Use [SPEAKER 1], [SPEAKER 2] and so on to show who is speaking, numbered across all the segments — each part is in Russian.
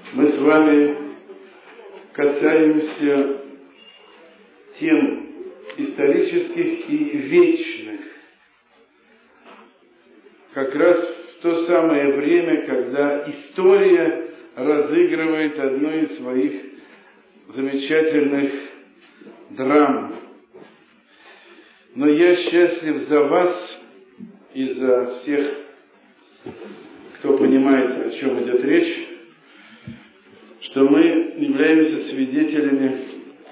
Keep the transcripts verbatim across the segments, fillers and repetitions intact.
[SPEAKER 1] мы с вами касаемся тем исторических и вечных, как раз в то самое время, когда история разыгрывает одну из своих замечательных драм. Но я счастлив за вас и за всех, кто понимает, о чем идет речь, что мы являемся свидетелями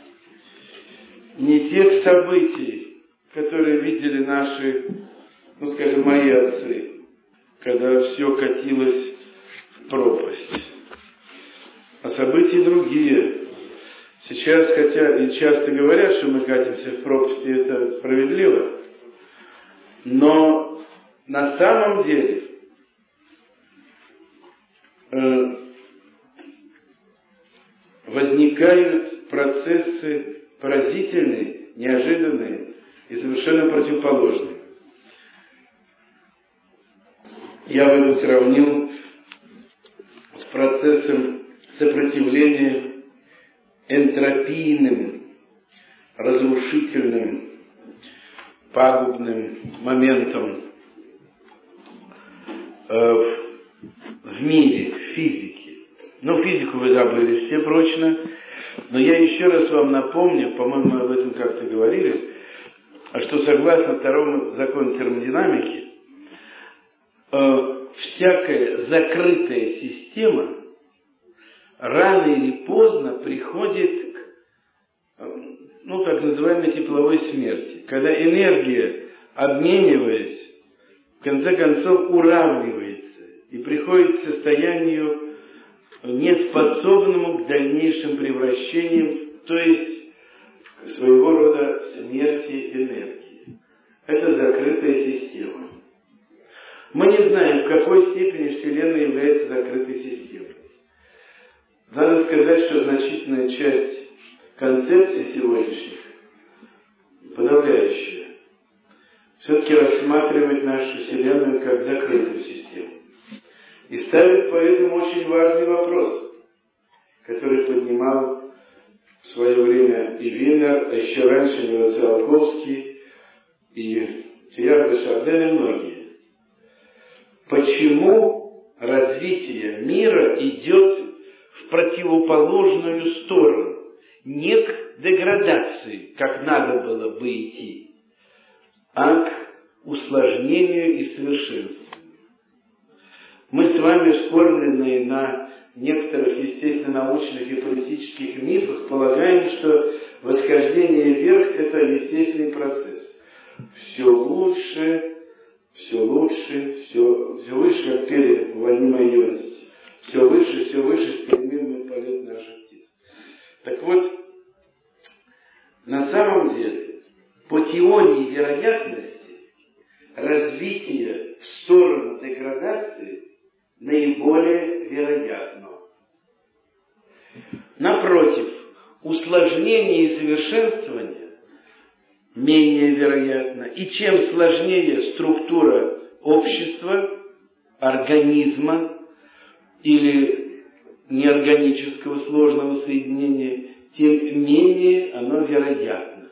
[SPEAKER 1] не тех событий, которые видели наши, ну скажем, мои отцы, когда все катилось в пропасть, а события другие. Сейчас, хотя и часто говорят, что мы катимся в пропасть, и это справедливо, но на самом деле э, возникают процессы поразительные, неожиданные и совершенно противоположные. Я бы это сравнил с процессом сопротивления энтропийным, разрушительным, пагубным моментом э, в мире, в физике. Ну, физику вы забыли все прочно, но я еще раз вам напомню, по-моему, мы об этом как-то говорили, что согласно второму закону термодинамики, э, всякая закрытая система рано или поздно приходит к, ну, так называемой тепловой смерти, когда энергия, обмениваясь, в конце концов уравнивается и приходит к состоянию, неспособному к дальнейшим превращениям, то есть к своего рода смерти энергии. Это закрытая система. Мы не знаем, в какой степени Вселенная является закрытой системой. Надо сказать, что значительная часть концепций сегодняшних, подавляющая, все-таки рассматривает нашу Вселенную как закрытую систему. И ставит поэтому очень важный вопрос, который поднимал в свое время и Винер, а еще раньше Милослав Циолковский, и Теilhard де Шарден, и многие. Почему развитие мира идет в противоположную сторону, не к деградации, как надо было бы идти, а к усложнению и совершенствованию? Мы с вами, вскормленные на некоторых естественно-научных и политических мифах, полагаем, что восхождение вверх – это естественный процесс. Все лучше, все лучше, все, все выше, как пели в «Войне моей юности». Все выше, все выше стремимый полет наших птиц. Так вот, на самом деле, по теории вероятности, развитие в сторону деградации наиболее вероятно. Напротив, усложнение и совершенствование менее вероятно. И чем сложнее структура общества, организма или неорганического сложного соединения, тем менее оно вероятно.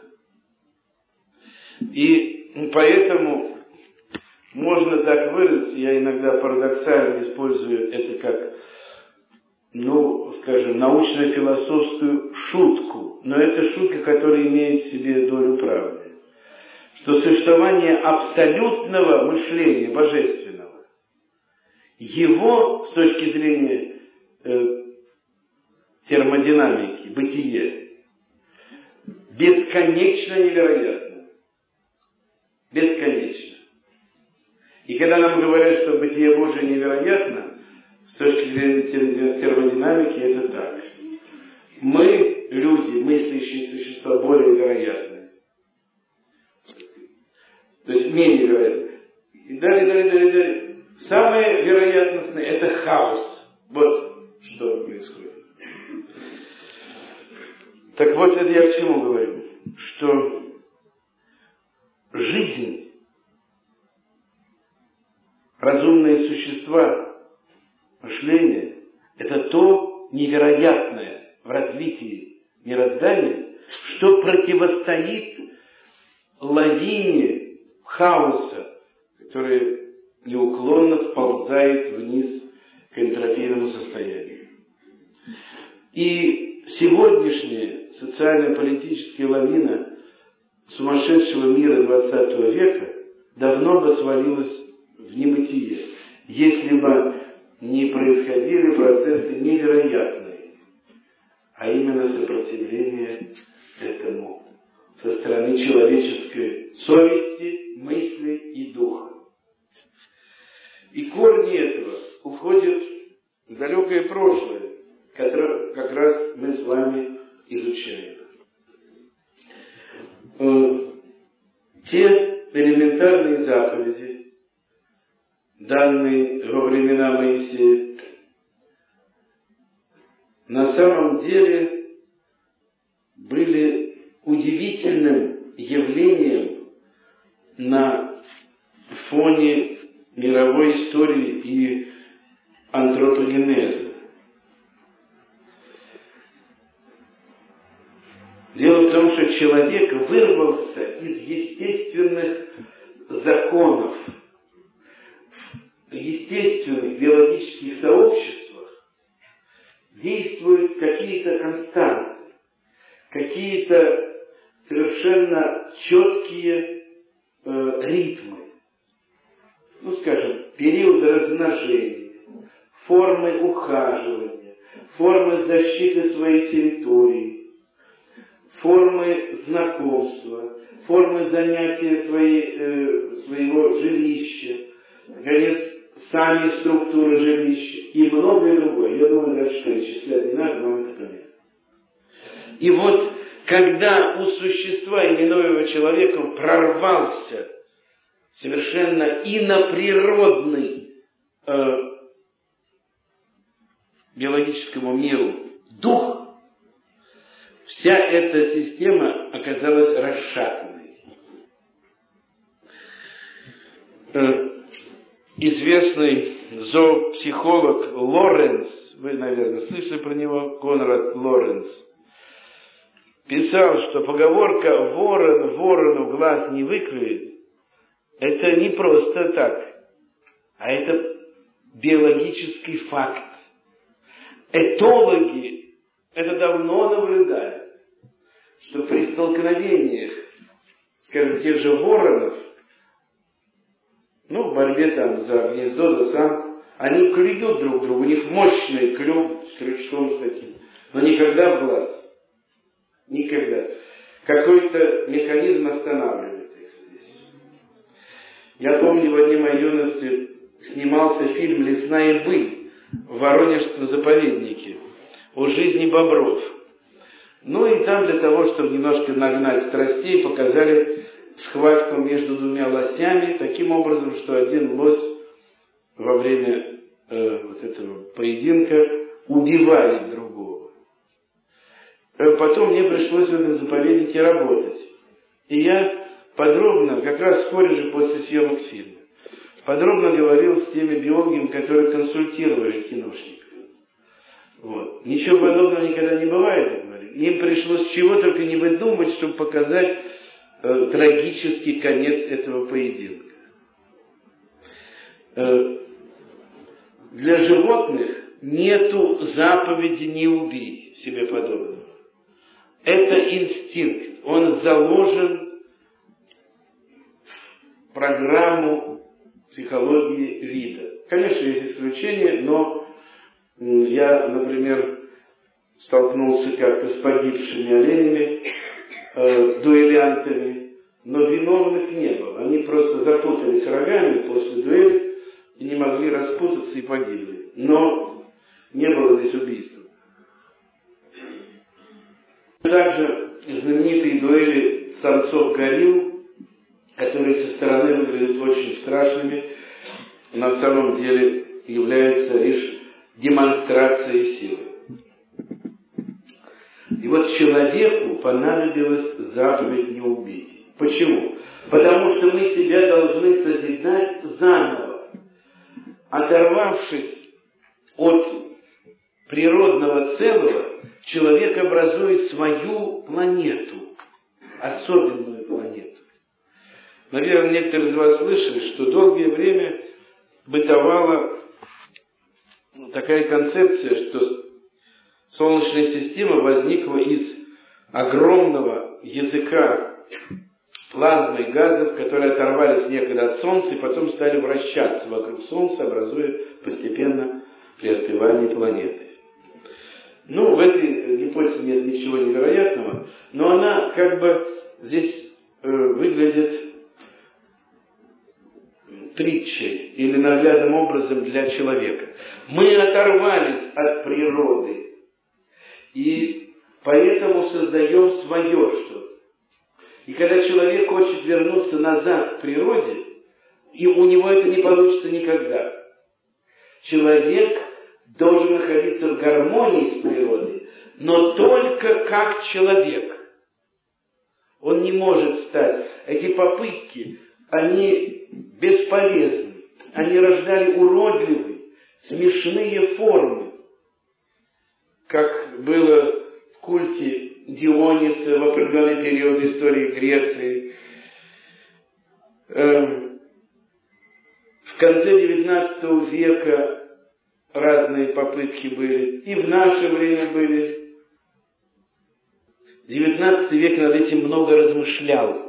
[SPEAKER 1] И поэтому можно так выразиться, я иногда парадоксально использую это как, ну, скажем, научно-философскую шутку, но это шутка, которая имеет в себе долю правды, что существование абсолютного мышления, божественного, его, с точки зрения э, термодинамики, бытие, бесконечно невероятно. Бесконечно. И когда нам говорят, что бытие Божие невероятно, с точки зрения термодинамики, это так. Мы, люди, мыслящие существа, более вероятны. То есть менее вероятны. И далее, далее, далее, далее. Самое вероятностное – это хаос. Вот что происходит. Так вот, это я к чему говорю? Что жизнь, разумные существа, мышление – это то, то невероятное в развитии мироздания, что противостоит лавине хаоса, которая неуклонно сползает вниз к энтропийному состоянию. И сегодняшняя социально-политическая лавина сумасшедшего мира двадцатого века давно бы свалилась в небытие, если бы не происходили процессы невероятные, а именно сопротивление этому со стороны человеческой совести, мысли и духа. И корни этого уходят в далекое прошлое, которое как раз мы с вами изучаем. Те элементарные заповеди, данные во времена Моисея, на самом деле были удивительным явлением на фоне мировой истории и антропогенеза. Дело в том, что человек вырвался из естественных законов. В естественных биологических сообществах действуют какие-то константы, какие-то совершенно четкие э, ритмы. Ну, скажем, периоды размножения, формы ухаживания, формы защиты своей территории, формы знакомства, формы занятия своей, э, своего жилища, наконец, сами структуры жилища и многое другое. Я думаю, дальше перечислять не надо, но это понятно. И вот, когда у существа, именуемого человеком, прорвался совершенно иноприродный э, биологическому миру дух, вся эта система оказалась расшатанной. Э, известный зоопсихолог Лоренц, вы, наверное, слышали про него, Конрад Лоренц, писал, что поговорка «ворон ворону глаз не выклюет» это не просто так, а это биологический факт. Этологи это давно наблюдают, что при столкновениях, скажем, тех же воронов, ну, в борьбе там за гнездо, за самку, они клюют друг друга, у них мощный клюв с крючком с таким, но никогда в глаз. Никогда. Какой-то механизм останавливает их здесь. Я помню, в одни моей юности снимался фильм «Лесная быль» в Воронежском заповеднике о жизни бобров. Ну и там для того, чтобы немножко нагнать страстей, показали схватку между двумя лосями, таким образом, что один лось во время э, вот этого поединка убивает другого. Потом мне пришлось в этом заповеднике работать. И я подробно, как раз вскоре же после съемок фильма, подробно говорил с теми биологами, которые консультировали киношников. Вот. Ничего подобного никогда не бывает, говорю. Им пришлось чего только не выдумать, чтобы показать э, трагический конец этого поединка. Э, для животных нету заповеди «не убей» себе подобного. Это инстинкт, он заложен в программу психологии вида. Конечно, есть исключения, но я, например, столкнулся как-то с погибшими оленями, э, дуэлянтами, но виновных не было. Они просто запутались рогами после дуэли и не могли распутаться и погибли. Но не было здесь убийства. Также знаменитые дуэли самцов горилл, которые со стороны выглядят очень страшными, на самом деле являются лишь демонстрацией силы. И вот человеку понадобилась заповедь «не убить». Почему? Потому что мы себя должны созидать заново, оторвавшись от природного целого человек образует свою планету, особенную планету. Наверное, некоторые из вас слышали, что долгое время бытовала такая концепция, что Солнечная система возникла из огромного языка плазмы и газов, которые оторвались некогда от Солнца и потом стали вращаться вокруг Солнца, образуя постепенно при остывании планеты. Ну, в этой гипотезе нет ничего невероятного, но она как бы здесь э, выглядит притчей или наглядным образом для человека. Мы оторвались от природы и поэтому создаем свое что-то. И когда человек хочет вернуться назад к природе, и у него это не получится никогда. Человек должен находиться в гармонии с природой, но только как человек. Он не может стать. Эти попытки, они бесполезны. Они рождали уродливые, смешные формы, как было в культе Диониса в определенный период истории Греции. В конце девятнадцатого века разные попытки были, и в наше время были. девятнадцатый век над этим много размышлял.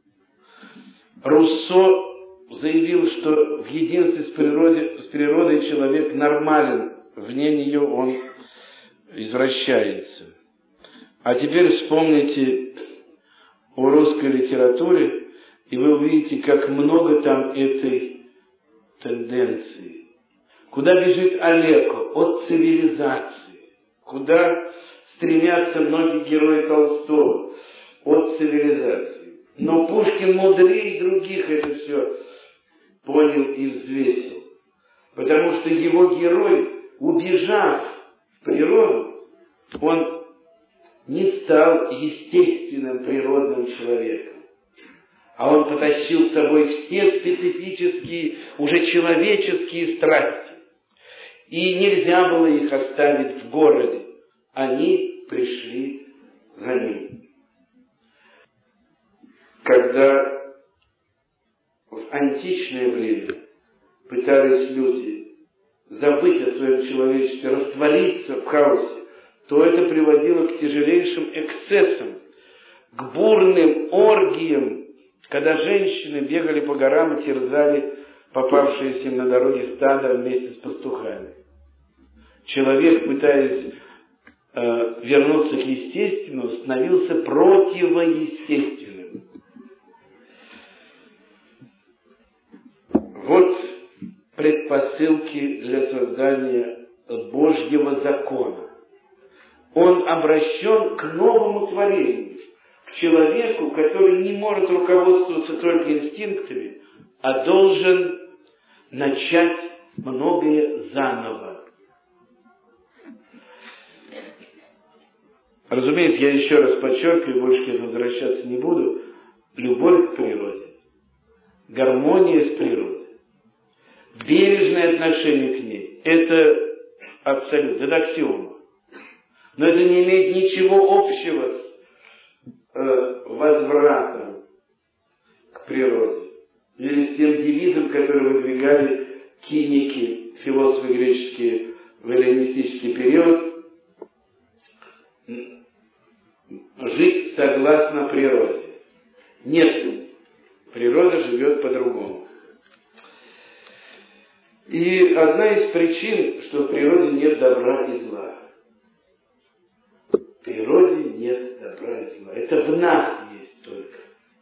[SPEAKER 1] Руссо заявил, что в единстве с природой, с природой человек нормален, вне нее он извращается. А теперь вспомните о русской литературе, и вы увидите, как много там этой тенденции. Куда бежит Олеко? От цивилизации. Куда стремятся многие герои Толстого? От цивилизации. Но Пушкин мудрее других это все понял и взвесил. Потому что его герой, убежав в природу, он не стал естественным природным человеком. А он потащил с собой все специфические, уже человеческие страсти. И нельзя было их оставить в городе. Они пришли за ним. Когда в античное время пытались люди забыть о своем человечестве, раствориться в хаосе, то это приводило к тяжелейшим эксцессам, к бурным оргиям, когда женщины бегали по горам и терзали попавшиеся им на дороге стадо вместе с пастухами. Человек, пытаясь э, вернуться к естественному, становился противоестественным. Вот предпосылки для создания Божьего закона. Он обращен к новому творению, к человеку, который не может руководствоваться только инстинктами, а должен начать многое заново. Разумеется, я еще раз подчеркиваю, больше к этому возвращаться не буду, любовь к природе, гармония с природой, бережное отношение к ней – это абсолютно, это аксиома. Но это не имеет ничего общего с э, возвратом к природе. Или с тем девизом, который выдвигали киники, философы греческие в эллинистический период. Жить согласно природе. Нет, природа живет по-другому. И одна из причин, что в природе нет добра и зла. В природе нет добра и зла. Это в нас есть только.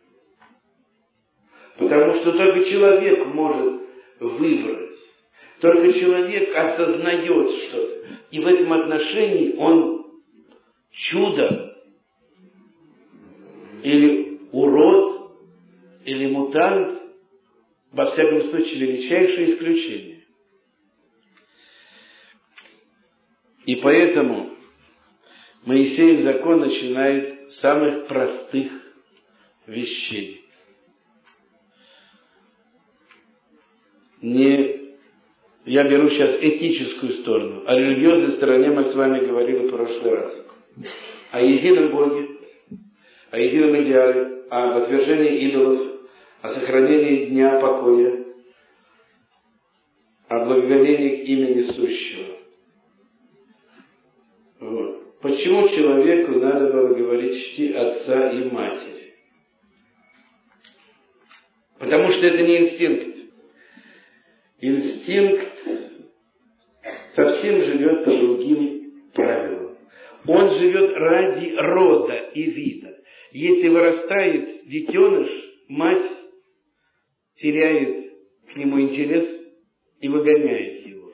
[SPEAKER 1] Потому что только человек может выбрать. Только человек осознает что-то. И в этом отношении он чудо. Или урод, или мутант. Во всяком случае, величайшее исключение. И поэтому Моисеев закон начинает с самых простых вещей. Не Я беру сейчас этическую сторону. О религиозной стороне мы с вами говорили в прошлый раз. О едином Боге, о едином идеале, о отвержении идолов, о сохранении дня покоя, о благоговении к имени сущего. Вот. Почему человеку надо было говорить «чти отца и матери»? Потому что это не инстинкт. Инстинкт совсем живет по другим правилам. Он живет ради рода и вида. Если вырастает детеныш, мать теряет к нему интерес и выгоняет его.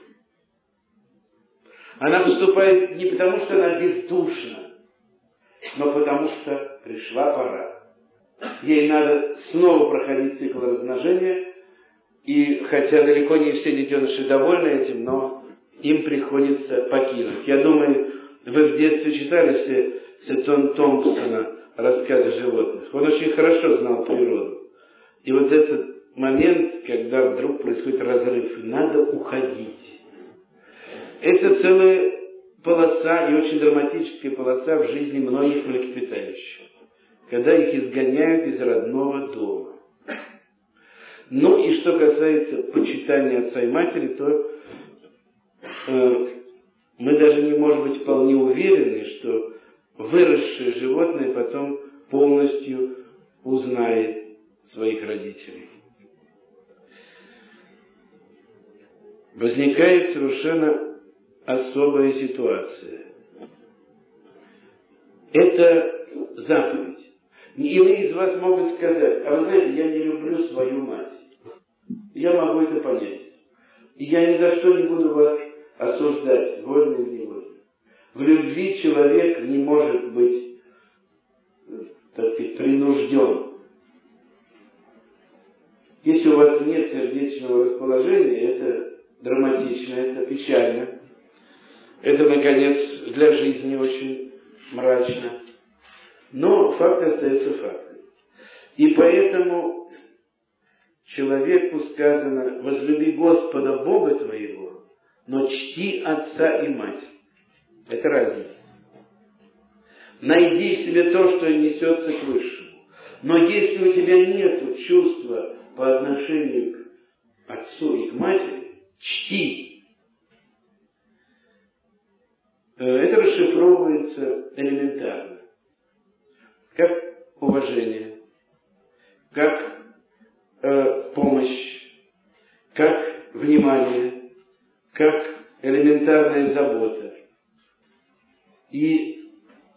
[SPEAKER 1] Она поступает не потому, что она бездушна, но потому, что пришла пора. Ей надо снова проходить цикл размножения, и хотя далеко не все детеныши довольны этим, но им приходится покинуть. Я думаю, вы в детстве читали все, все Том Томпсона «Рассказы животных». Он очень хорошо знал природу. И вот этот момент, когда вдруг происходит разрыв, надо уходить. Это целая полоса, и очень драматическая полоса в жизни многих млекопитающих, когда их изгоняют из родного дома. Ну и что касается почитания отца и матери, то э, мы даже не можем быть вполне уверены, что выросшее животное потом полностью узнает своих родителей. Возникает совершенно особая ситуация. Это заповедь. Иные из вас могут сказать: а вы знаете, я не люблю свою мать. Я могу это понять. И я ни за что не буду вас осуждать, вольно или невольно. В любви человек не может быть, так сказать, принужден. Если у вас нет сердечного расположения, это драматично, это печально. Это, наконец, для жизни очень мрачно. Но факт остается фактом. И поэтому человеку сказано: возлюби Господа Бога твоего, но чти отца и мать. Это разница. Найди в себе то, что несется к высшему. Но если у тебя нет чувства по отношению к отцу и к матери, чти. Это расшифровывается элементарно. Как уважение, как э, помощь, как внимание, как элементарная забота. И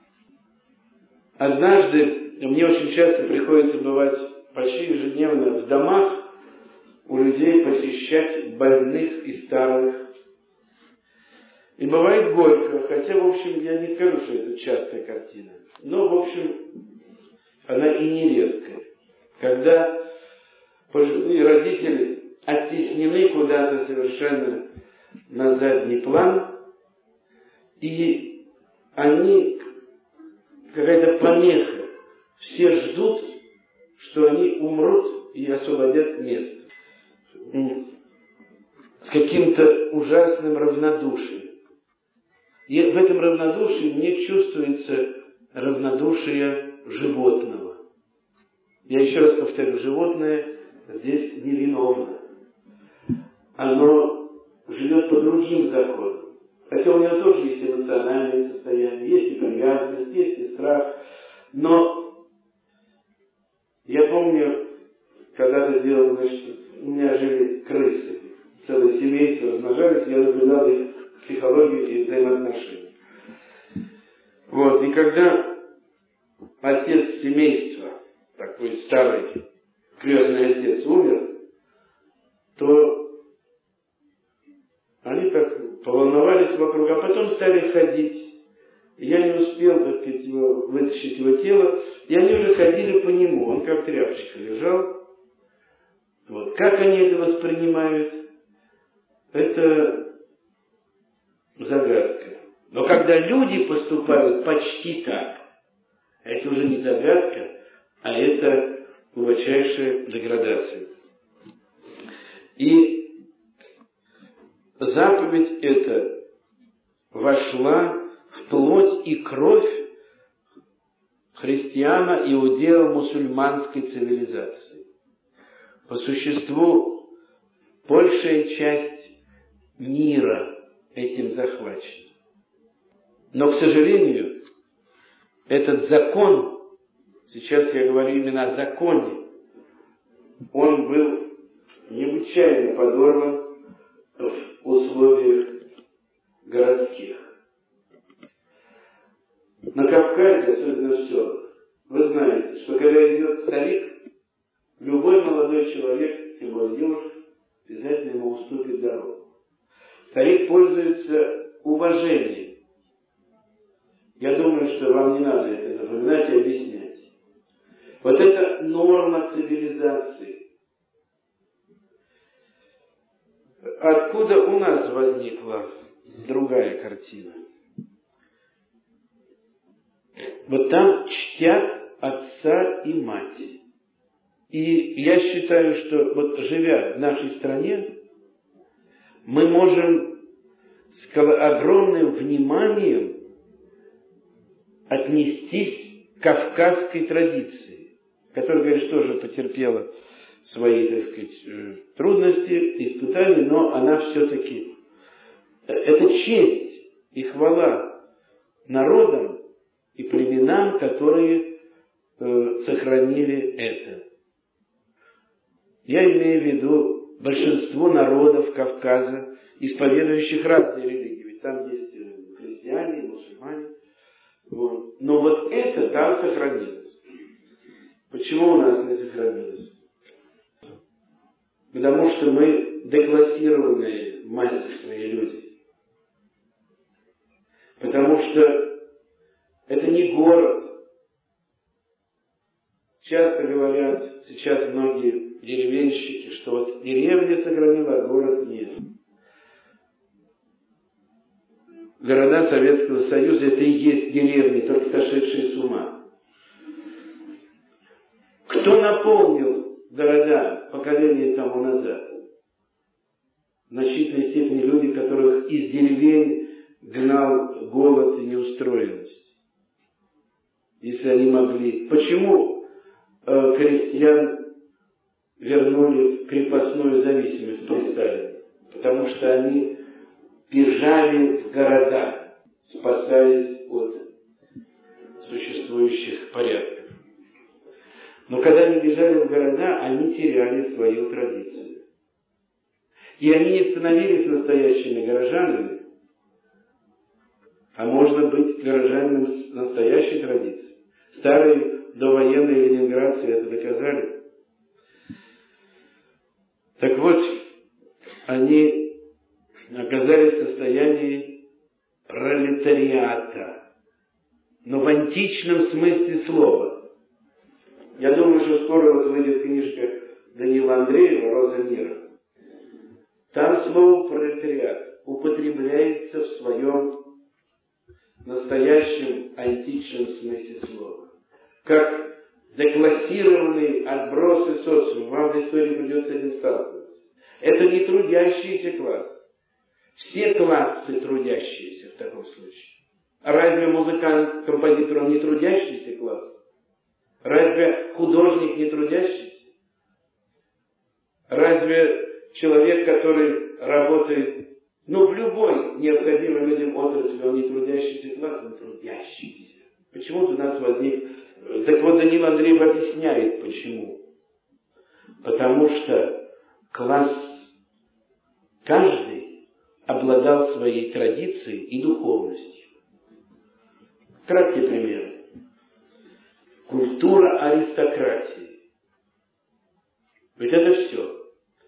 [SPEAKER 1] однажды мне очень часто приходится бывать почти ежедневно в домах у людей, посещать больных и старых. И бывает горько, хотя, в общем, я не скажу, что это частая картина. Но, в общем, она и не редкая. Когда пожилые родители оттеснены куда-то совершенно на задний план, и они какая-то помеха. Все ждут, что они умрут и освободят место. С каким-то ужасным равнодушием. И в этом равнодушии мне чувствуется равнодушие животного. Я еще раз повторю, животное здесь невиновно. Оно живет по другим законам. Хотя у него тоже есть эмоциональное состояние, есть и привязанность, есть и страх. Но я помню, когда-то делал, значит, у меня жили крысы. Целое семейство размножались, я наблюдал их психологию и взаимоотношения. Вот, и когда отец семейства, такой старый крестный отец, умер, то они так поволновались вокруг, а потом стали ходить. И я не успел, так сказать, его, вытащить его тело, и они уже ходили по нему, он как тряпочка лежал. Вот. Как они это воспринимают, это загадка. Но когда люди поступают почти так, это уже не загадка, а это глубочайшая деградация. И заповедь эта вошла в плоть и кровь христиано-иудео-мусульманской цивилизации. По существу, большая часть мира этим захвачена. Но, к сожалению, этот закон, сейчас я говорю именно о законе, он был необычайно подорван в условиях городских. На Кавказе, особенно в селах, вы знаете, что когда идет старик, любой молодой человек, тем более девушка, обязательно ему уступит дорогу. Старик пользуется уважением. Я думаю, что вам не надо это напоминать и объяснять. Вот это норма цивилизации. Откуда у нас возникла другая картина? Вот там чтят отца и мать. И я считаю, что вот живя в нашей стране, мы можем с огромным вниманием отнестись к кавказской традиции, которая, конечно, тоже потерпела свои, так сказать, трудности, испытания, но она все-таки, это честь и хвала народам и племенам, которые э, сохранили это. Я имею в виду большинство народов Кавказа, исповедующих разные религии. Ведь там есть христиане, мусульмане. Вот. Но вот это там сохранилось. Почему у нас не сохранилось? Потому что мы деклассированные в массе своей люди. Потому что это не город. Часто говорят сейчас многие деревенщики, что вот деревня сохранила, а город нет. Города Советского Союза — это и есть деревни, только сошедшие с ума. Кто наполнил города поколение тому назад? В значительной степени люди, которых из деревень гнал голод и неустроенность. Если они могли. Почему э, крестьян вернули в крепостную зависимость при Сталине? Потому что они бежали в города, спасаясь от существующих порядков. Но когда они бежали в города, они теряли свою традицию. И они не становились настоящими горожанами, а можно быть горожанином с настоящей традицией. Старые довоенные ленинградцы это доказали. Так вот, они оказались в состоянии пролетариата, но в античном смысле слова. Я думаю, что скоро вот выйдет книжка Данила Андреева «Роза мира». Там слово пролетариат употребляется в своем настоящем античном смысле слова. Как деклассированные отбросы социума. Вам в истории придется с этим сталкиваться. Это не трудящийся класс. Все классы трудящиеся в таком случае. Разве музыкант, композитор, он не трудящийся класс? Разве художник не трудящийся? Разве человек, который работает, ну, в любой необходимой людям отрасли, он не трудящийся класс, он трудящийся. Почему-то у нас возник... Так вот, Данил Андреев объясняет, почему. Потому что класс каждый обладал своей традицией и духовностью. Краткий пример. Культура аристократии. Ведь это все.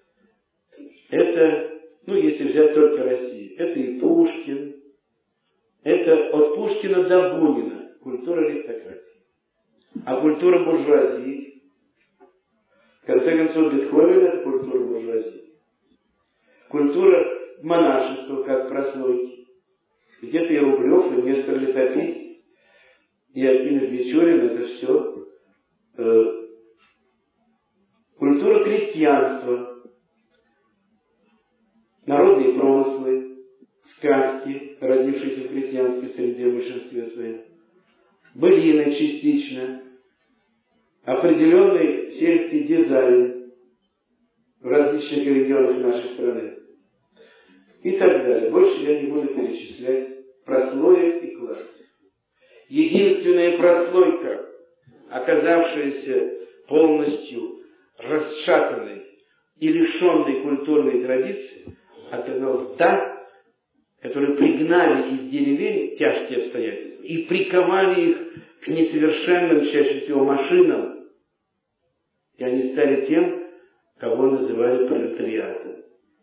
[SPEAKER 1] Это, ну, если взять только Россию, это и Пушкин, это от Пушкина до Бунина культура аристократии. А культура буржуазии, в конце концов, Бетховен — это культура буржуазии. Культура монашества, как прослойки. Где-то и Рублев, и Нестор Летописец, и Аким Бичурин — это все э, культура крестьянства. Народные промыслы, сказки, родившиеся в крестьянской среде в большинстве своем, былины частично, определенный сельский дизайн в различных регионах нашей страны и так далее. Больше я не буду перечислять прослоек и классов. Единственная прослойка, оказавшаяся полностью расшатанной и лишенной культурной традиции, оказалась та, которую пригнали из деревень тяжкие обстоятельства и приковали их к несовершенным, чаще всего, машинам. И они стали тем, кого называли пролетариатом.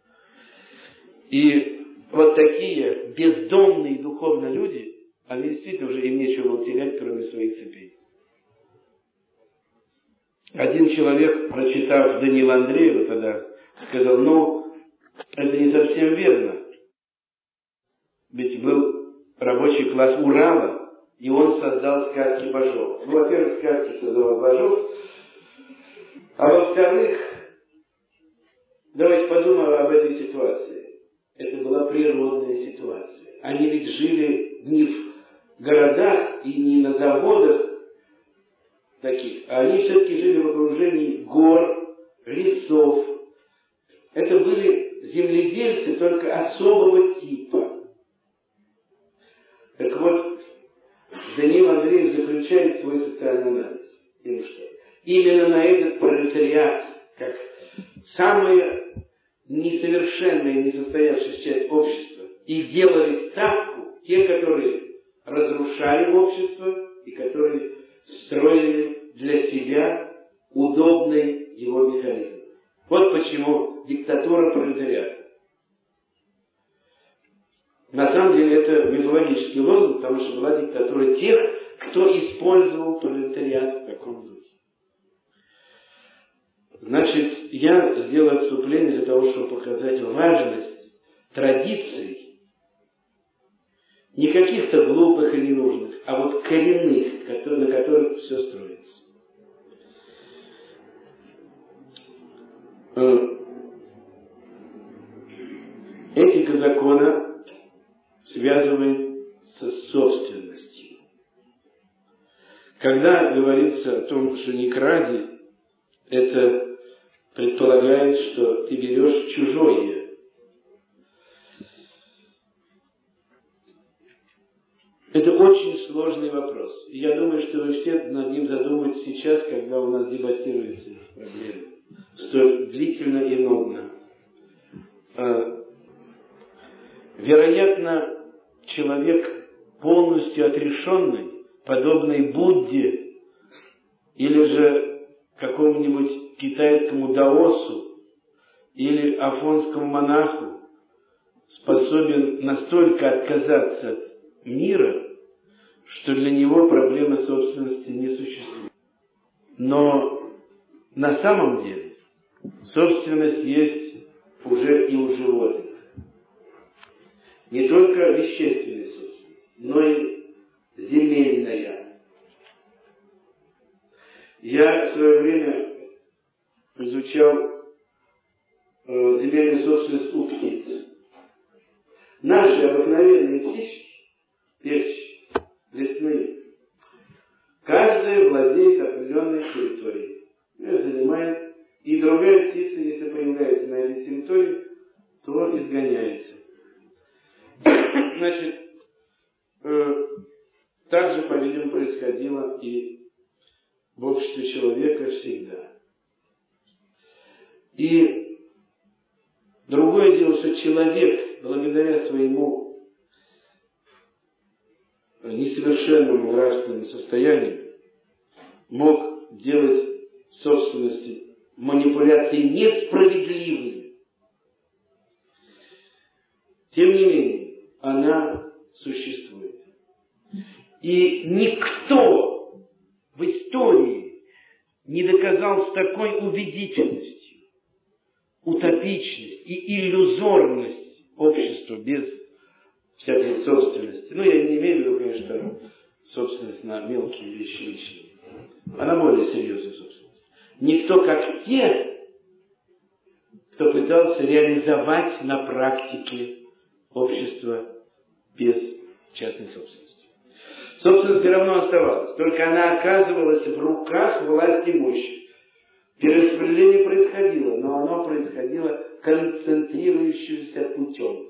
[SPEAKER 1] И вот такие бездомные духовно люди, они действительно уже им нечего было терять, кроме своих цепей. Один человек, прочитав Даниила Андреева тогда, сказал: ну, это не совсем верно. Ведь был рабочий класс Урала, и он создал сказки божов. Ну, во-первых, сказки создавал божов, а во-вторых, давайте подумаем об этой ситуации. Это была природная ситуация. Они ведь жили не в городах и не на заводах таких, а они все-таки жили в окружении гор, лесов. Это были земледельцы только особого типа. Так вот, Даниил Андреев заключает свой социальный анализ. Тем, что именно на этот пролетариат, как самая несовершенная, несостоявшаяся часть общества, и делали ставку те, которые разрушали общество и которые строили для себя удобный его механизм. Вот почему диктатура пролетариата. На самом деле это мифологический лозунг, потому что была диктатура тех, кто использовал пролетариат в таком духе. Значит, я сделаю отступление для того, чтобы показать важность традиций, не каких-то глупых и ненужных, а вот коренных, которые, на которых все строится. Этика закона связывает со собственностью. Когда говорится о том, что не кради, это предполагает, что ты берешь чужое. Это очень сложный вопрос. И я думаю, что вы все над ним задумаетесь сейчас, когда у нас дебатируется проблема. Столь длительно и нудно. Вероятно, человек, полностью отрешенный, подобный Будде или же какому-нибудь китайскому даосу или афонскому монаху, способен настолько отказаться от мира, что для него проблемы собственности не существует. Но на самом деле собственность есть уже и у животных. Не только вещественная собственность, но и земельная. Я в свое время изучал э, земельную собственность у птиц. Наши обыкновенные птички, перчики, лесные, каждая владеет определенной территорией. Ее занимает, и другая птица, если появляется на этой территории, то изгоняется. Значит, э, так же, по-видимому, происходило и в обществе человека всегда. И другое дело, что человек, благодаря своему несовершенному нравственному состоянию, мог делать в собственности манипуляции несправедливые. Тем не менее, она существует. И никто в истории не доказал с такой убедительностью утопичность и иллюзорность общества без всякой собственности. Ну, я не имею в виду, конечно, собственность на мелкие вещи личные, а на более серьезную собственность. Никто, как те, кто пытался реализовать на практике общество без частной собственности. Собственность все равно оставалась, только она оказывалась в руках власти и мощи. Перераспределение происходило, но оно происходило концентрирующимся путем.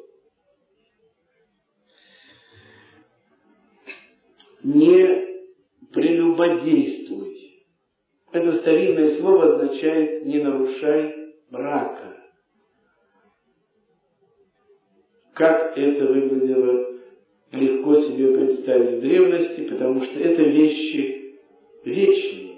[SPEAKER 1] Не прелюбодействуй. Это старинное слово означает «не нарушай брака». Как это выглядело, легко себе представить в древности, потому что это вещи вечные.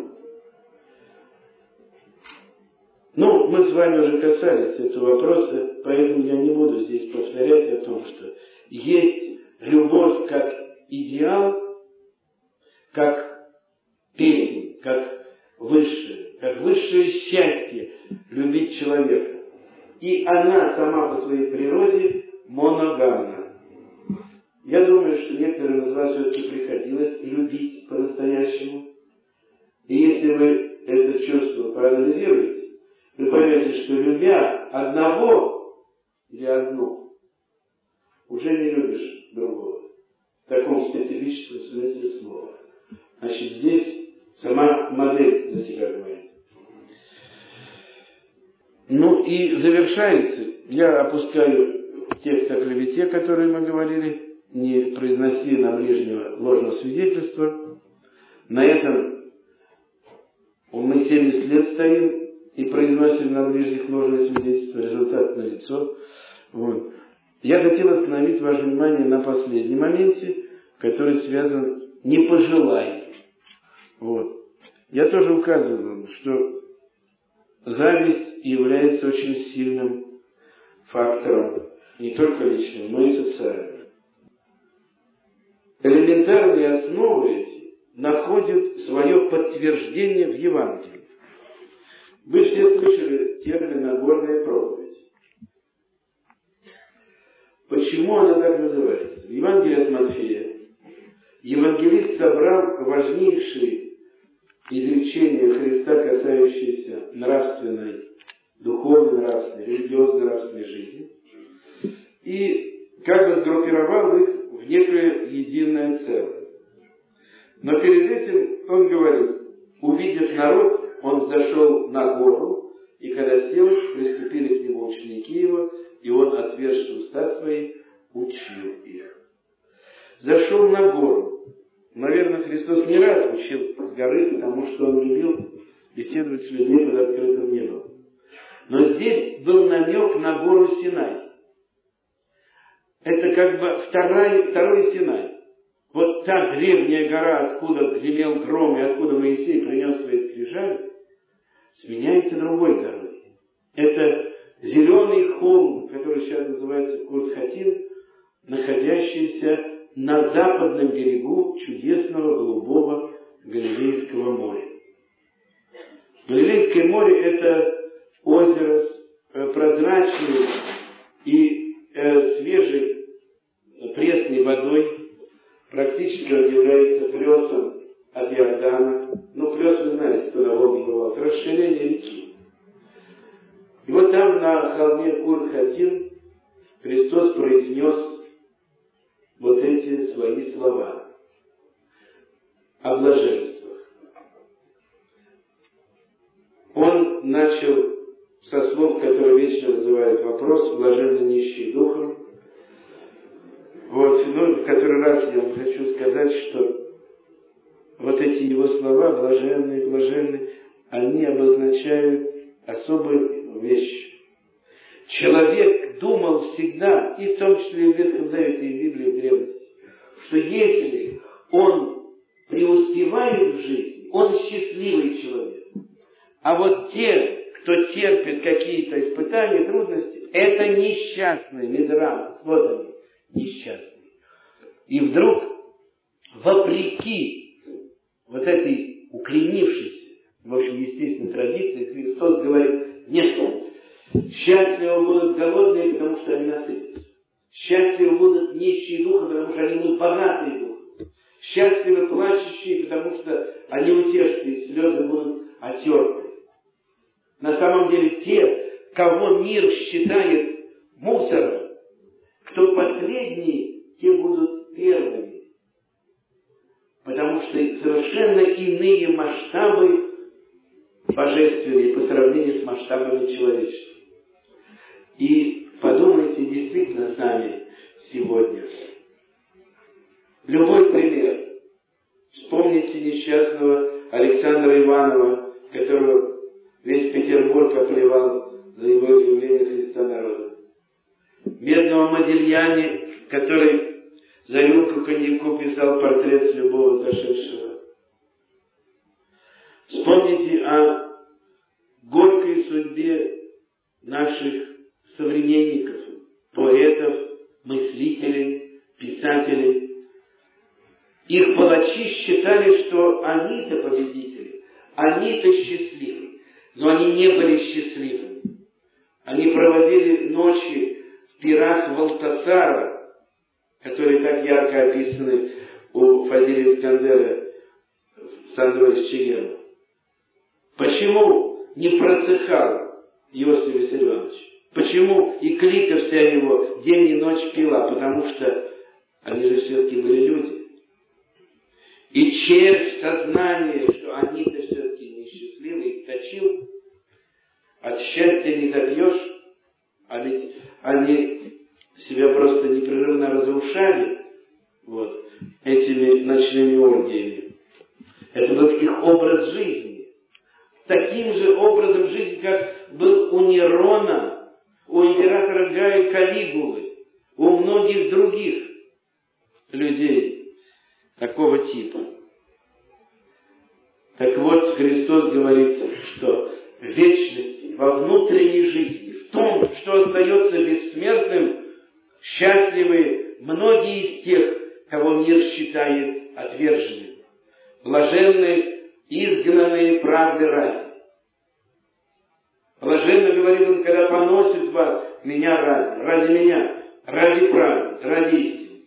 [SPEAKER 1] Ну, мы с вами уже касались этого вопроса, поэтому я не буду здесь повторять о том, что есть любовь как идеал, как песнь, как высшее, как высшее счастье любить человека. И она сама по своей природе моногамна. Я думаю, что некоторым из вас все-таки приходилось любить по-настоящему. И если вы это чувство проанализируете, вы поймете, что любя одного или одну, уже не любишь другого. В таком специфическом смысле слова. Значит, здесь сама модель за себя говорит. Ну и завершается, я опускаю текст о клевете, который мы говорили, не произноси на ближнего ложного свидетельства. На этом мы семьдесят лет стоим и произносим на ближних ложное свидетельство, результат налицо. Вот. Я хотел остановить ваше внимание на последнем моменте, который связан «не пожелай». Вот. Я тоже указывал, что зависть является очень сильным фактором, не только личным, но и социальным. Элементарные основы эти находят свое подтверждение в Евангелии. Вы все слышали термин «Нагорная проповедь». Почему она так называется? В Евангелии от Матфея евангелист собрал важнейшие изречения Христа, касающиеся нравственной, духовной нравственной, религиозной нравственной жизни, и как бы сгруппировал их в некое единое целое. Но перед этим он говорит: увидев народ, он зашел на гору, и когда сел, приступили к нему ученики его, и он, отверзши уста свои, учил их. Зашел на гору. Наверное, Христос не раз учил с горы, потому что он любил беседовать с людьми под открытым небом. Но здесь был намек на гору Синай. Это как бы второй, второй Синай. Вот та древняя гора, откуда гремел гром и откуда Моисей принес свои скрижали, сменяется другой горой. Это зеленый холм, который сейчас называется Курт-Хатин, находящийся на западном берегу чудесного голубого Галилейского моря. Галилейское море – это озеро с прозрачной и э, свежей пресной водой. Практически он является плесом от Иордана. Ну, плес, вы знаете, кто на Волге бывал. Это расширение реки. И вот там, на холме Курт-Хатин, Христос произнес вот эти свои слова о блаженствах. Он начал со слов, которые вечно вызывают вопрос: блаженны нищие духом. Вот, ну, в который раз я вам хочу сказать, что вот эти его слова, блаженные, блаженные, они обозначают особую вещь. Человек думал всегда, и в том числе и в Ветхом Завете, и в Библии, в древности, что если он преуспевает в жизни, он счастливый человек. А вот те, кто терпит какие-то испытания, трудности, это несчастные, мизерабл. Вот они, несчастные. И вдруг, вопреки вот этой укоренившейся, в общем, естественной традиции, Христос говорит: нет, счастливы будут голодные, потому что они насытятся. Счастливы будут нищие духом, потому что они будут богатые духом. Счастливы плачущие, потому что они утешатся, и слезы будут отерты. На самом деле те, кого мир считает мусором, кто последний, те будут первыми. Потому что совершенно иные масштабы божественные по сравнению с масштабами человечества. И подумайте действительно сами сегодня. Любой пример. Вспомните несчастного Александра Иванова, которого весь Петербург оплевал за его явление Христа народа. Бедного Модильяне, который за рюмку коньяку писал портрет с любого зашедшего. Вспомните о горькой судьбе наших современников, поэтов, мыслителей, писателей. Их палачи считали, что они-то победители, они-то счастливы, но они не были счастливыми. Они проводили ночи в пирах Валтасара, которые так ярко описаны у Фазиля Искандера в Сандро из Чегема. Почему не процехал Иосиф Виссарионович? Почему и клика вся его день и ночь пила? Потому что они же все-таки были люди. И червь сознания, что они-то все-таки несчастливы, их точил. От счастья не запьешь, а ведь они себя просто непрерывно разрушали вот, этими ночными оргиями. Это был их образ жизни. Таким же образом жизни, как был у Нерона, у императора Гая Калигулы, у многих других людей такого типа. Так вот, Христос говорит, что в вечности, во внутренней жизни, в том, что остается бессмертным, счастливы многие из тех, кого мир считает отверженными. Блаженны, изгнанные правды ради. Блаженно, говорит он, когда поносит вас, меня ради, ради меня, ради правды, ради истины.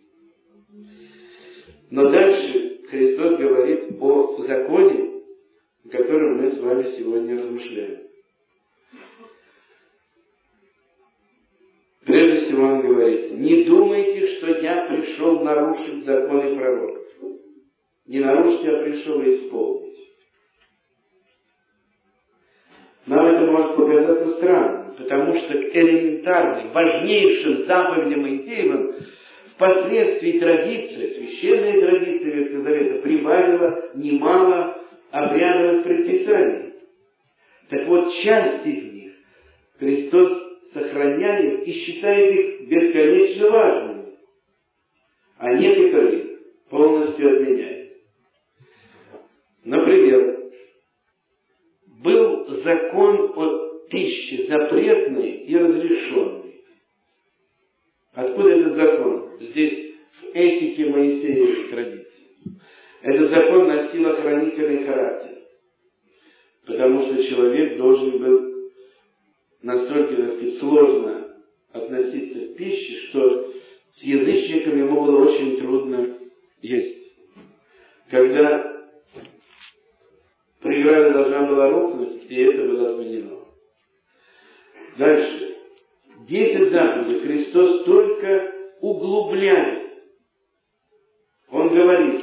[SPEAKER 1] Но дальше Христос говорит о законе, о котором мы с вами сегодня размышляем. Прежде всего он говорит, не думайте, что я пришел нарушить законы пророков. Не нарушить, а пришел исполнить. Нам это может показаться странным, потому что к элементарным, важнейшим заповедям Моисеевым впоследствии традиция, священная традиция Ветхого Завета прибавила немало обрядовых предписаний. Так вот, часть из них Христос сохраняет и считает их бесконечно важными, а некоторые полностью отменяет. Например, был закон о пище запретной и разрешенной. Откуда этот закон? Здесь в этике Моисеевой традиции. Этот закон носил охранительный характер, потому что человек должен был настолько, так сказать, сложно относиться к пище, что с язычником ему было очень трудно есть. Когда преграда должна была рухнуть, и это было отменено. Дальше. Десять заповедей Христос только углубляет. Он говорит,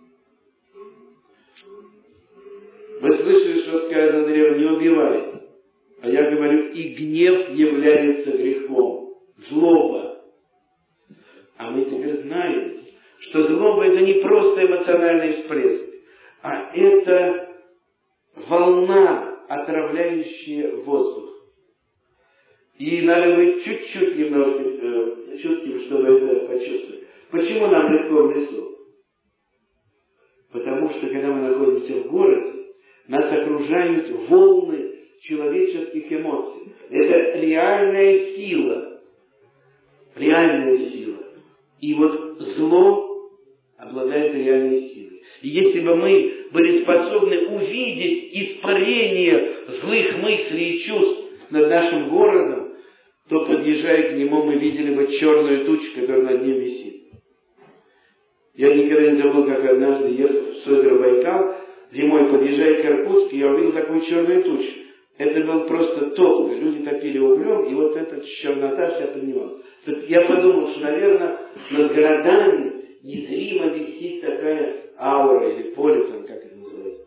[SPEAKER 1] вы слышали, что сказано древом, не убивай. А я говорю, и гнев является грехом. Злоба. А мы теперь знаем, что злоба это не просто эмоциональный всплеск, а это волна, отравляющая воздух. И надо быть чуть-чуть немножко э, чутким, чтобы это почувствовать. Почему нам легко в лесу? Потому что, когда мы находимся в городе, нас окружают волны человеческих эмоций. Это реальная сила. Реальная сила. И вот зло обладает реальной силой. И если бы мы были способны увидеть испарение злых мыслей и чувств над нашим городом, то, подъезжая к нему, мы видели бы черную тучу, которая над ним висит. Я никогда не забыл, как однажды, ехав с озера Байкал, зимой, подъезжая к Иркутску, я увидел такую черную тучу. Это был просто топка. Люди топили углем, и вот эта чернота вся поднималась. Так я подумал, что, наверное, над городами незримо висит такая аура или поле, там, как это называется.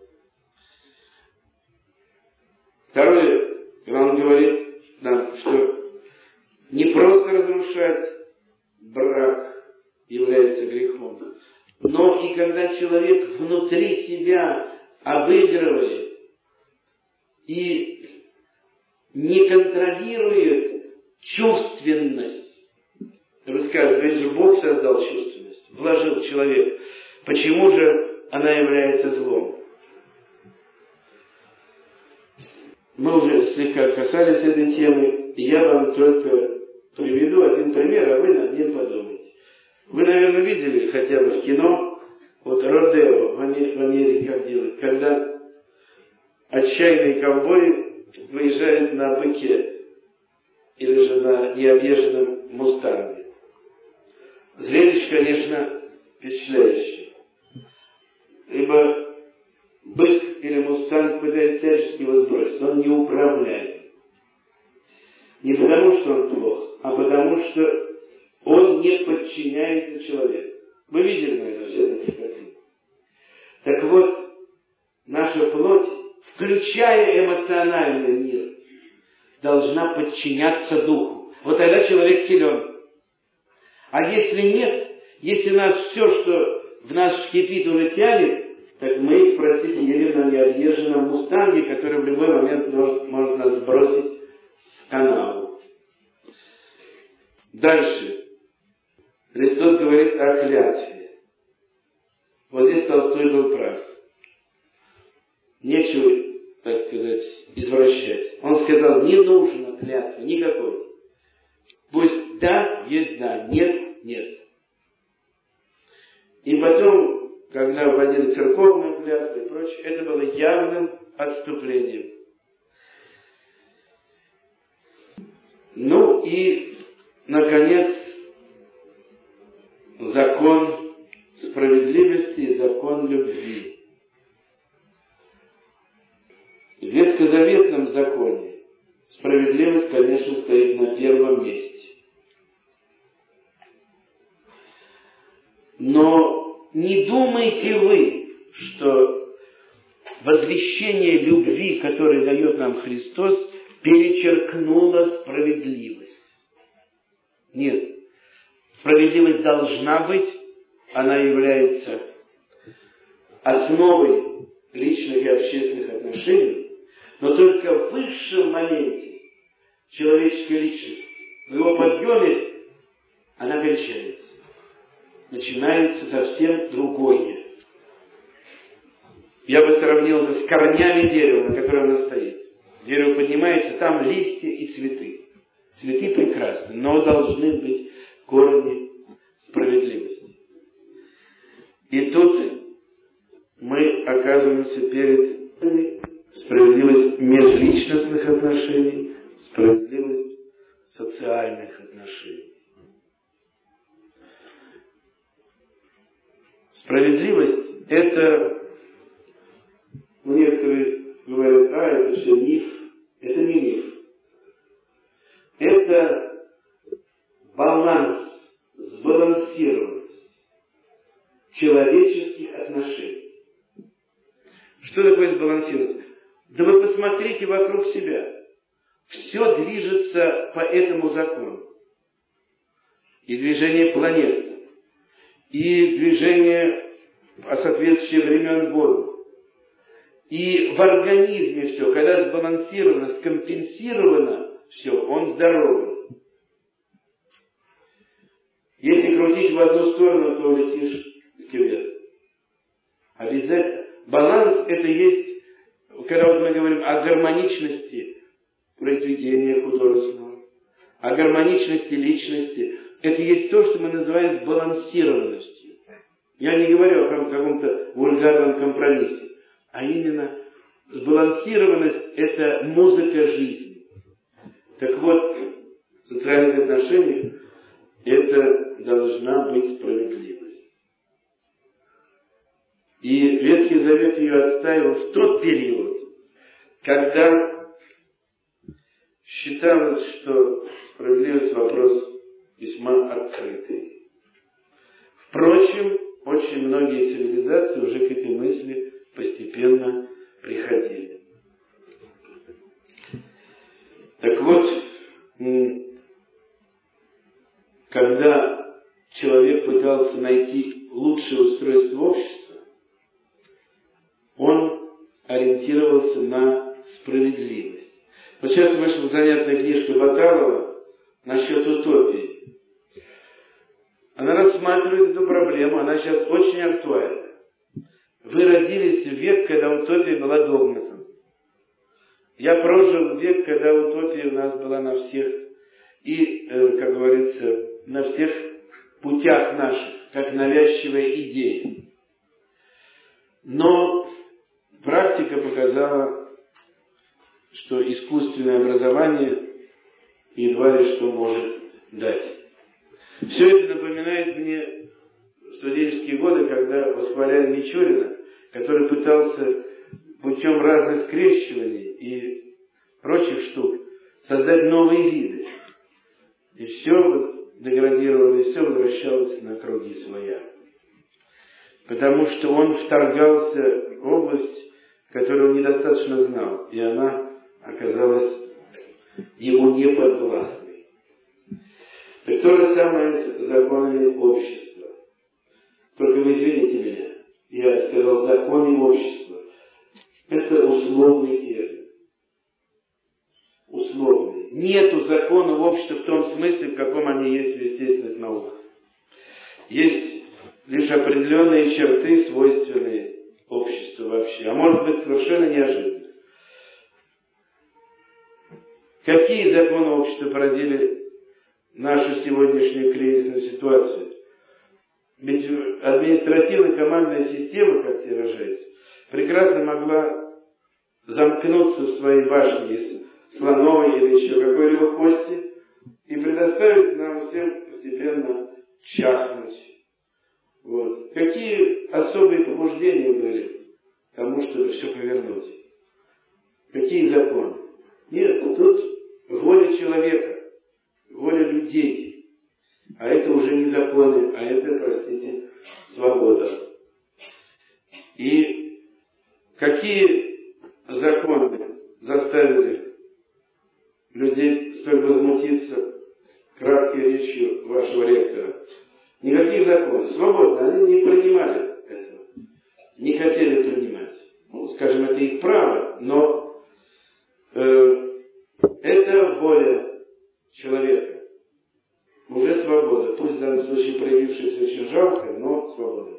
[SPEAKER 1] Второе, он говорит нам, что не просто разрушать брак является грехом, но и когда человек внутри себя обыгрывает и не контролирует чувственность. Вы скажете, ведь же Бог создал чувственность, вложил в человека. Почему же она является злом? Мы уже слегка касались этой темы, и я вам только приведу один пример, а вы над ним подумайте. Вы, наверное, видели хотя бы в кино, вот родео в Америке как делают, когда отчаянные ковбои выезжают на быке или же на необъезженном мустанге. Зрелище, конечно, впечатляющее. Ибо бык или мустанг пытается всячески его сбросить, но он не управляет. Не потому, что он плох, а потому, что он не подчиняется человеку. Вы видели, наверное, все эти картины. Так вот, наша плоть, включая эмоциональный мир, должна подчиняться духу. Вот тогда человек силен. А если нет, если нас все, что в нас кипит, уже тянет, так мы, простите, едем на необъезженном мустанге, который в любой момент может, может нас сбросить в канаву. Дальше. Христос говорит о клятве. Вот здесь Толстой был прав. Нечего, так сказать, извращать. Он сказал, не нужно клятвы никакой. Пусть да, есть да, нет, нет. И потом, когда вводили церковную клятву и прочее, это было явным отступлением. Ну и, наконец, закон справедливости и закон любви. В ветхозаветном законе справедливость, конечно, стоит на первом месте. Но не думайте вы, что возвещение любви, которое дает нам Христос, перечеркнуло справедливость. Нет. Справедливость должна быть, она является основой личных и общественных отношений, но только в высшем моменте человеческой личности, в его подъеме, она кончается. Начинается совсем другое. Я бы сравнил это с корнями дерева, на котором оно стоит. Дерево поднимается, там листья и цветы. Цветы прекрасны, но должны быть корни справедливости. И тут мы оказываемся перед справедливостью межличностных отношений, справедливостью социальных отношений. Справедливость – это, некоторые говорят, а, это все миф. Это не миф. Это баланс, сбалансированность человеческих отношений. Что такое сбалансированность? Да вы посмотрите вокруг себя. Все движется по этому закону. И движение планеты, и движение соответствующих времен года. И в организме все, когда сбалансировано, скомпенсировано все, он здоровый. Если крутить в одну сторону, то летишь вверх. Обязательно. Баланс это есть, когда вот мы говорим о гармоничности произведения художественного, о гармоничности личности, это есть то, что мы называем сбалансированностью. Я не говорю о каком-то вульгарном компромиссе, а именно сбалансированность – это музыка жизни. Так вот, в социальных отношениях это должна быть справедливость. И Ветхий Завет ее отстаивал в тот период, когда считалось, что справедливость вопрос весьма открытый. Впрочем, очень многие цивилизации уже к этой мысли постепенно приходили. Так вот, когда человек пытался найти лучшее устройство общества, он ориентировался на справедливость. Вот сейчас вышла занятная книжка Баталова насчет утопии. Она рассматривает эту проблему, она сейчас очень актуальна. Вы родились в век, когда утопия была догматом. Я прожил век, когда утопия у нас была на всех, и, как говорится, на всех путях наших, как навязчивая идея. Но практика показала, что искусственное образование едва ли что может дать. Все это напоминает мне студенческие годы, когда восхваляли Мичурина, который пытался путем разных скрещиваний и прочих штук создать новые виды. И все деградировало, и все возвращалось на круги своя. Потому что он вторгался в область, которую он недостаточно знал, и она оказалась ему неподвластной. Так то же самое с законами общества. Только вы извините меня, я сказал законы общества. Это условный термин. Условный. Нету законов общества в том смысле, в каком они есть в естественных науках. Есть лишь определенные черты, свойственные обществу вообще, а может быть совершенно неожиданно. Какие законы общества породили нашу сегодняшнюю кризисную ситуацию? Ведь административно-командная система, как выражается, прекрасно могла замкнуться в своей башне из слоновой или еще какой-либо кости и предоставить нам всем постепенно чахнуть. Вот. Какие особые побуждения были к тому, чтобы все повернуть? Какие законы? Нет, тут воля человека, воля людей. А это уже не законы, а это, простите, свобода. И какие законы заставили людей столь возмутиться краткой речью вашего ректора? Никаких законов. Свободно. Они не принимали этого. Не хотели принимать. Ну, скажем, это их право, но э, это воля человека. Уже свобода. Пусть в данном случае проявившаяся очень жалко, но свобода.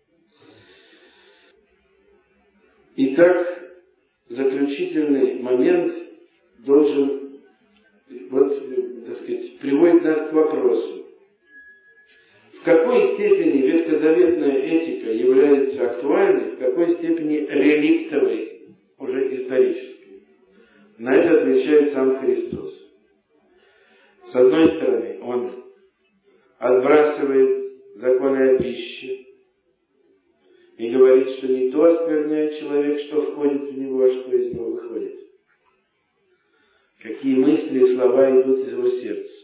[SPEAKER 1] Итак, заключительный момент должен, вот, так сказать, приводит нас к вопросу. В какой степени ветхозаветная этика является актуальной, в какой степени реликтовой, уже исторической? На это отвечает сам Христос. С одной стороны, Он отбрасывает законы о пище и говорит, что не то оскверняет человек, что входит в него, а что из него выходит. Какие мысли и слова идут из его сердца.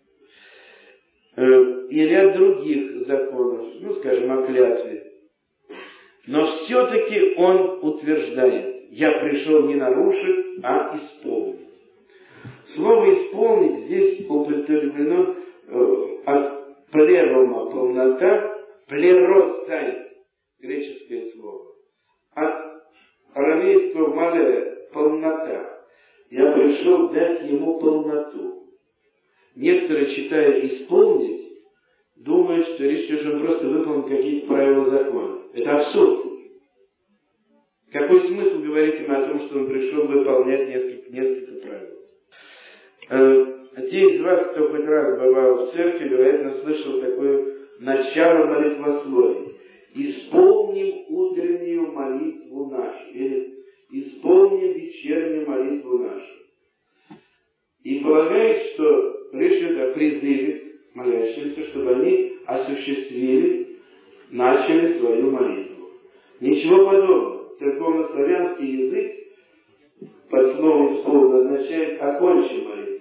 [SPEAKER 1] И ряд других законов, ну, скажем, о клятве. Но все-таки он утверждает, я пришел не нарушить, а исполнить. Слово «исполнить» здесь употреблено э, от плерома полнота, плеростай, греческое слово. От арамейского мале полнота. Я пришел дать ему полноту. Некоторые, читая «исполнить», думают, что речь идет, что он просто выполнил какие-то правила закона. Это абсурд. Какой смысл говорить им о том, что он пришел выполнять несколько, несколько правил? Э, те из вас, кто хоть раз бывал в церкви, вероятно, слышал такое начало молитвословия. «Исполним утреннюю молитву нашу» или «Исполним вечернюю молитву нашу». И полагает, что речь идет о призыве молящимся, чтобы они осуществили, начали свою молитву. Ничего подобного. Церковнославянский язык под словом «исполнен» означает «окончим молитву».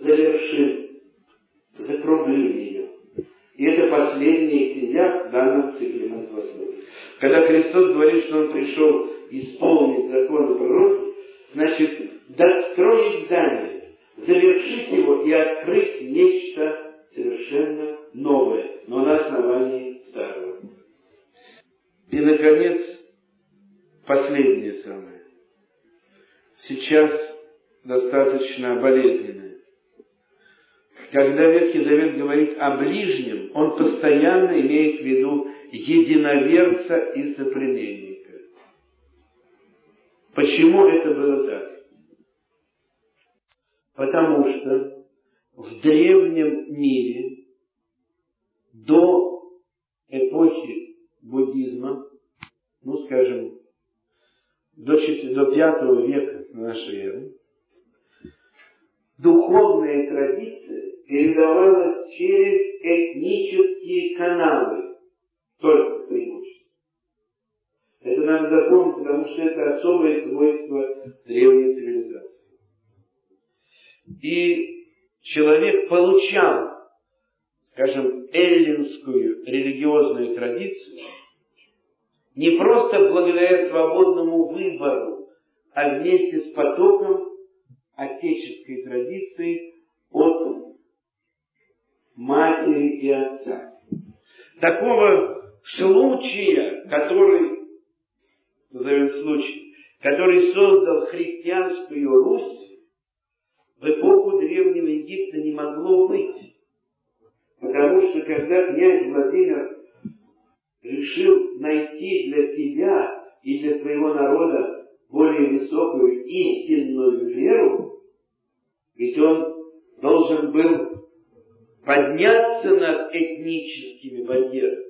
[SPEAKER 1] завершим, закруглим ее. И это последняя семья в данном цикле молитвословия. Когда Христос говорит, что Он пришел исполнить закон и пророки, значит, достроить здание, завершить его и открыть нечто совершенно новое, но на основании старого. И, наконец, последнее самое. Сейчас достаточно болезненное. Когда Ветхий Завет говорит о ближнем, он постоянно имеет в виду единоверца и соплеменника. Почему это было так? Потому что в древнем мире до эпохи буддизма, ну скажем, до, до пятого века нашей эры, духовная традиция передавалась через этнические каналы, только преимущество. Это надо запомнить, потому что это особое свойство древней цивилизации. И человек получал, скажем, эллинскую религиозную традицию не просто благодаря свободному выбору, а вместе с потоком отеческой традиции от матери и отца. Такого случая, который, назовем случай, который создал христианскую Русь, в эпоху Древнего Египта не могло быть. Потому что когда князь Владимир решил найти для себя и для своего народа более высокую истинную веру, ведь он должен был подняться над этническими барьерами.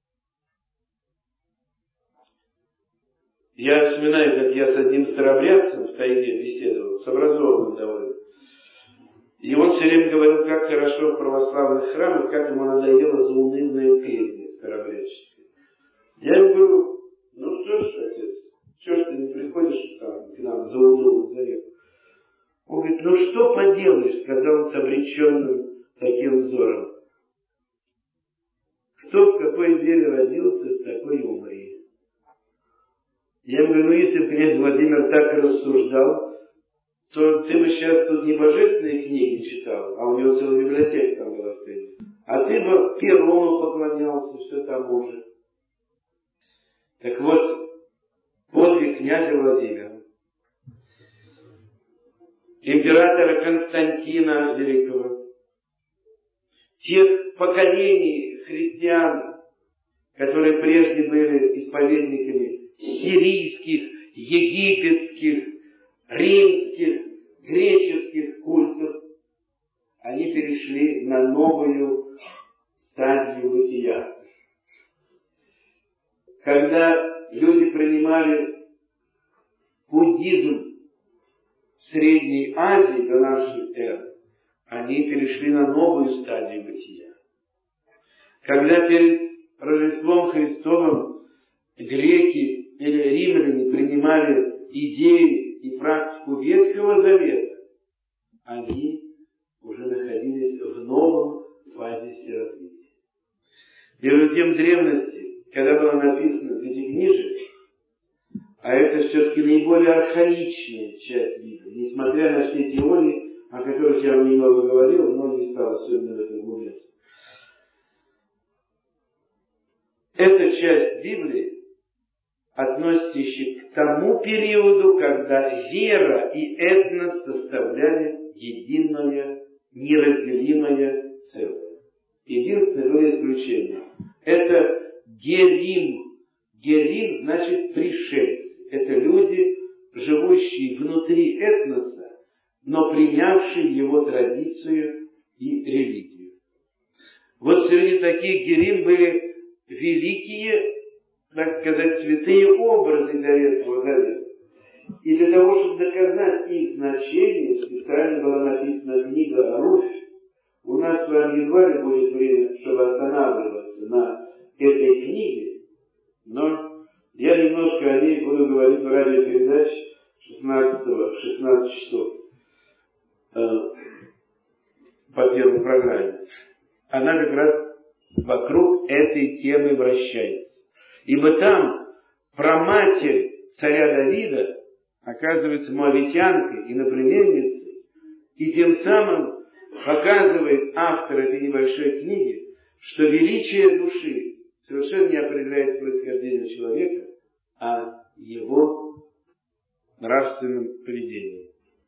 [SPEAKER 1] Я вспоминаю, как я с одним старообрядцем в тайге беседовал, с образованным довольно. И он все время говорил, как хорошо в православных храмах, как ему надоело заунывное пение старообрядческое. Я ему говорю, ну что ж, отец, что ж ты не приходишь там, к нам за унылым заветом? Он говорит, ну что поделаешь, сказал он с обреченным таким взором. Кто в какой деле родился, такой и умри. Я говорю, ну если бы князь Владимир так рассуждал, то ты бы сейчас тут не божественные книги читал, а у него целая библиотека там была стоит. А ты бы Перуну поклонялся, все тому же. Так вот, подвиг князя Владимира, императора Константина Великого, тех поколений христиан, которые прежде были исповедниками сирийских, египетских, римских, греческих культов, они перешли на новую стадию бытия. Когда люди принимали буддизм в Средней Азии до нашей эры, они перешли на новую стадию бытия. Когда перед Рождеством Христовым греки или римляне принимали идеи и практику Ветхого Завета, они уже находились в новом фазе развития. Между тем, в древности, когда было написано Пятикнижие, а это все-таки наиболее архаичная часть Библии, несмотря на все теории, о которых я вам немного говорил, но не стал особенно в этом углубляться. Эта часть Библии относится еще к тому периоду, когда вера и этнос составляли единое, неразделимое целое. Единственное было исключение. Это герим. Герим значит пришельцы. Это люди, живущие внутри этноса, но принявшие его традицию и религию. Вот среди таких герим были великие, так сказать, святые образы для Ветхого Завета. И для того, чтобы доказать их значение, специально была написана книга Руфь. У нас с вами едва ли будет время, чтобы останавливаться на этой книге, но я немножко о ней буду говорить в радиопередаче шестнадцатого в шестнадцать часов. по первой программе, она как раз вокруг этой темы вращается. Ибо там праматерь царя Давида оказывается моавитянкой и иноплеменницей, и тем самым показывает автор этой небольшой книги, что величие души совершенно не определяет происхождение человека, а его нравственным поведением.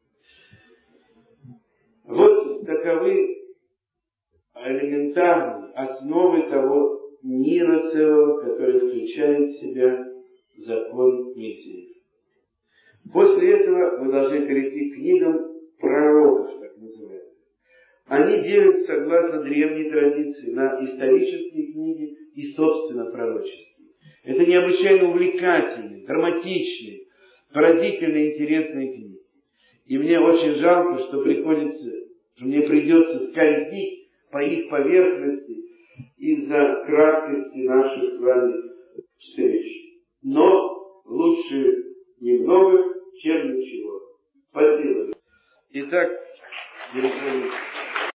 [SPEAKER 1] Вот таковы элементарные основы того мира целого, который включает в себя закон Мессии. После этого мы должны перейти к книгам пророков, так называемых. Они делятся, согласно древней традиции, на исторические книги и, собственно, пророческие. Это необычайно увлекательные, драматичные, поразительно интересные книги. И мне очень жалко, что приходится, что мне придется скользить по их поверхности из-за краткости наших с вами встреч. Но лучше немного, чем ничего. Спасибо. Итак, дорогие